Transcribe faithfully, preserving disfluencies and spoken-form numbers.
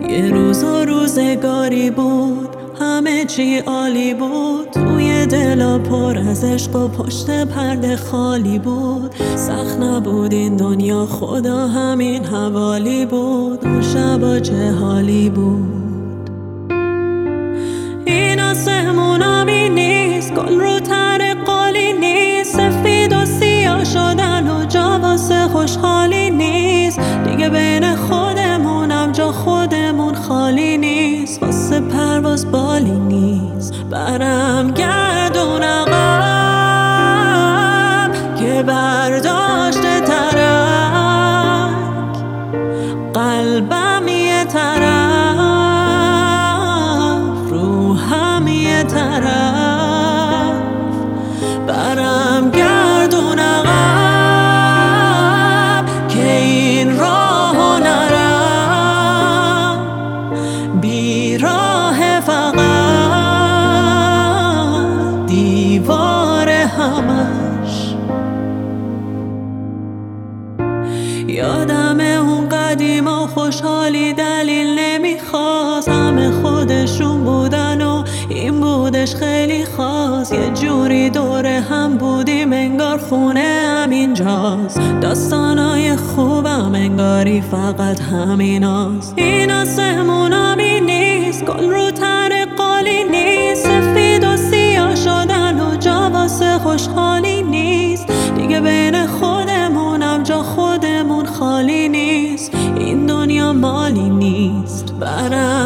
یه روز و روزگاری بود، همه چی عالی بود. توی دلا پر از عشق و پشت پرده خالی بود. سخت نبود این دنیا، خدا همین حوالی بود. اون شبا چه حالی بود. این آسمونامی نیست، گل رو تر قالی نیست. سفید و سیاه شدن و جا واسه خوشحالی نیست. دیگه بین خودمونم جا خودمون خالی نیست. واسه پرواز بالی نیست. برم گردون عقب که برداشته ترک، قلبم یه طرف، روحم یه طرف. برم گردون عقب که این راهو نرم، بیراه فقط دیوار همش. یادم اون قدیما خوشحالی دلیل نمیخواست. همه خودشون بودن و این بودش خیلی خاص. یه جوری دوره هم بودیم انگار خونه همینجاست. داستانای خوبم انگاری فقط همیناست. این آسمونامی نیست، گل رو تر قالی نیست. سفید و سیاه شدن و جا واسه خوشحالی نیست. دیگه بین خودمونم جا خودمون خالی نیست. این دنیا مالی نیست. برم